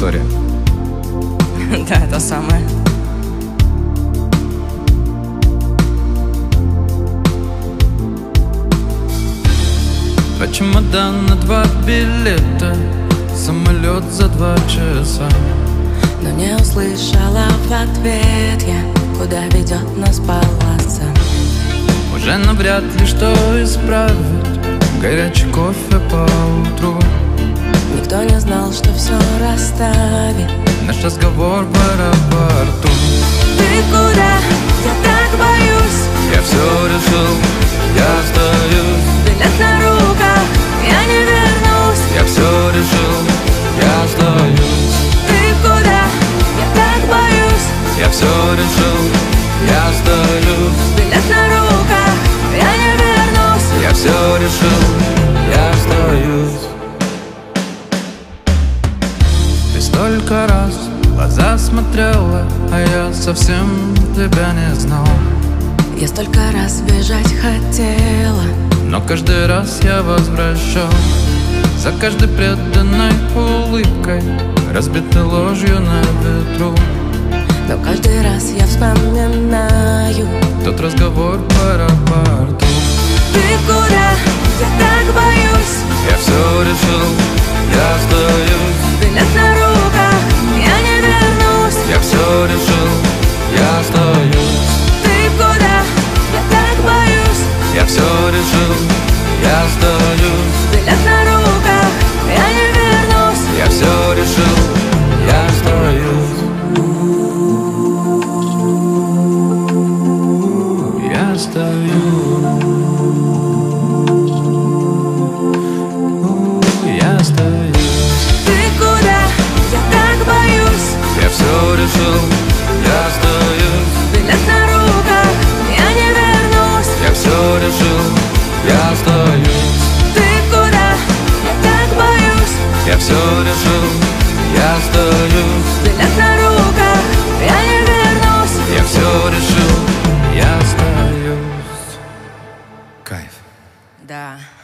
история? Да, это самое. Два чемодана, 2 билета, самолет за 2 часа. Но не услышала в ответ я, куда ведет нас полоса. Уже навряд ли что исправит горячий кофе по утру. Никто не знал, что все расставит Наш разговор в аэропорту. Ты куда? Я так боюсь. Я все решил, я остаюсь. Билет на руках, я не вернусь. Я все решил, я остаюсь. Ты куда? Я так боюсь. Я все решил, я остаюсь. Билет на руках, я не вернусь. Я все решил, я остаюсь. Ты столько раз в глаза смотрела, а я совсем тебя не знал. Я столько раз бежать хотела, но каждый раз я возвращал. За каждой преданной улыбкой, разбитой ложью на ветру. но каждый раз я вспоминаю тот разговор в аэропорту. Ты куда? Я так боюсь. Я все решил, я остаюсь. Билет на руках, я не вернусь. Я все решил, я остаюсь. Ты куда? Я так боюсь. Я все решил, я остаюсь. Билет на руках, я не вернусь. Я все решил, я остаюсь. Я остаюсь. Я остаюсь. Ты куда? Я так боюсь. Я все решил, я остаюсь. Билет на руках, я не вернусь. Я все решил, я остаюсь. Ты куда? Я так боюсь. Я все решил, я остаюсь. Билет на руках, я не вернусь. Я все решил, я остаюсь. Кайф. Да.